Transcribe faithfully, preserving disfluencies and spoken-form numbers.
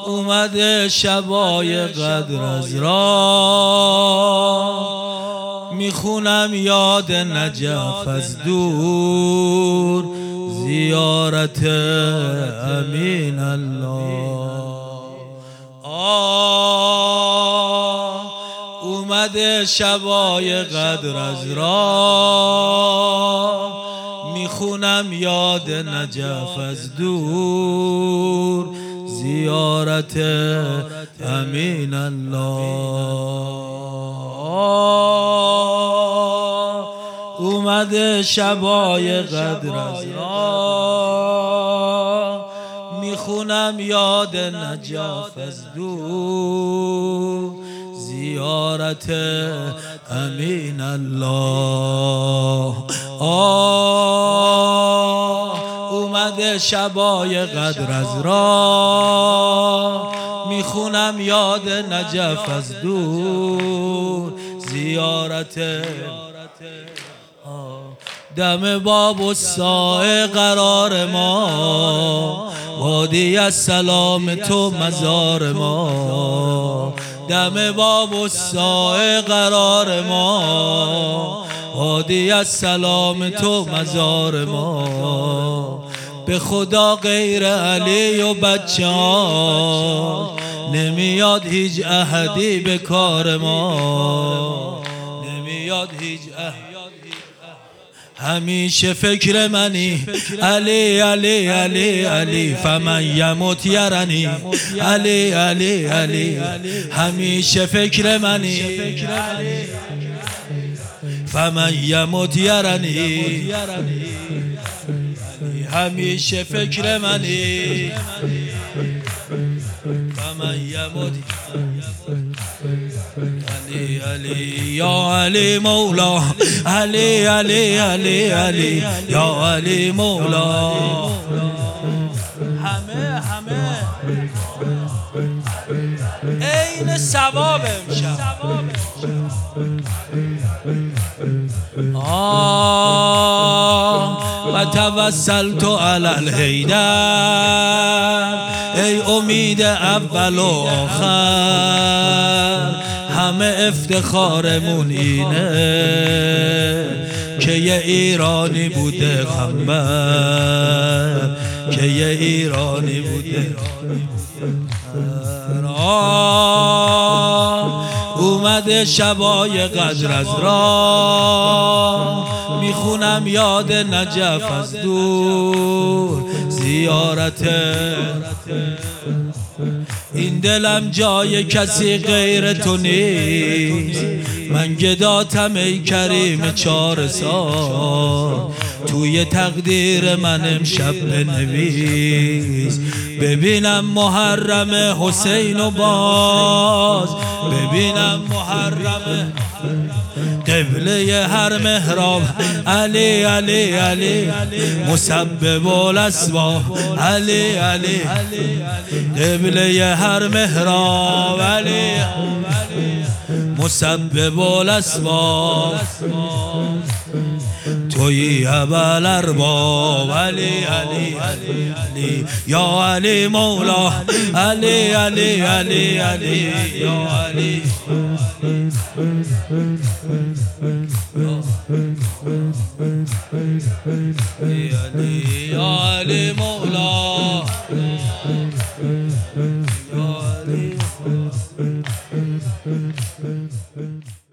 اومده شبای قدر از راه، میخونم یاد نجف از دور، زیارت امین الله. آه اومده شبای قدر از راه، میخونم یاد نجف از دور، زیارت امین الله. اومده شبای قدر از راه، میخونم یاد نجف از دور، زیارت امین الله. آه اومده شبای قدر از راه، میخونم یاد نجف از دور، زیارت دم باب و سایه قرار ما، وادی از سلام تو مزار ما. دم باب و سایه قرار ما، وادی از سلام تو مزار ما. به خدا غیر علی و بچه ها، نمیاد هیچ احدی به کار ما، نمیاد هیچ احدی. همیشه فکر منی علی علی علی علی، فمن یموت یرنی علی علی علی. همیشه فکر منی فمن یموت یرنی، همیشه فکر منی فمن یموت علی علی. یا علی مولا علی علی علی علی، یا علی مولا. همه همه عین ثواب امشب. آه و توسلت علی الحیدر، ای امید اول و آخر. همه افتخارمون اینه که یه ایرانی بوده خنبر، که یه ایرانی بوده. آه اومده شبای قدر از راه، میخونم یاد نجف از دور، زیارت. این دلم جای کسی غیر تو نیست، من گداتم ای کریم چار سال. توی تقدیر من امشب بنویس، ببینم محرم حسین و باز، ببینم محرم قبله هر محراب علی علی علی، مسبب الاسباب علی علی، قبله هر محراب علی، مسبب الاسباب. تویی ابل ارباب علی علی علی علی، یا علی مولا علی علی علی علی، یا علی یا علی مولا، یا علی.